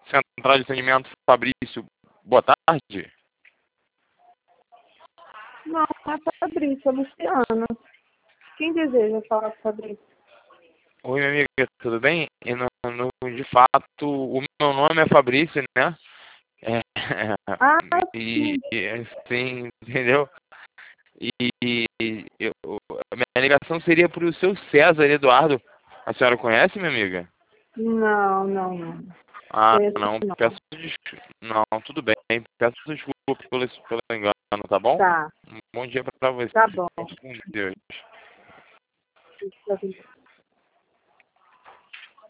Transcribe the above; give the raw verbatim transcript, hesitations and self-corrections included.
Central de Atendimento Fabrício. Boa tarde. Não, não é Fabrício, é Luciana. Quem deseja falar com Fabrício? Oi, minha amiga, tudo bem? E no, no, de fato, o meu nome é Fabrício, né? É, Ah, e, sim. e assim, entendeu? E, e eu, a minha ligação seria para o seu César Eduardo. A senhora conhece, minha amiga? Não, não, não. Ah, Conheço não, não. peço desculpa. Não, tudo bem. Peço desculpa pelo, pelo engano, tá bom? Tá, Um bom dia para você. tá bom. Com Deus. Tá bom.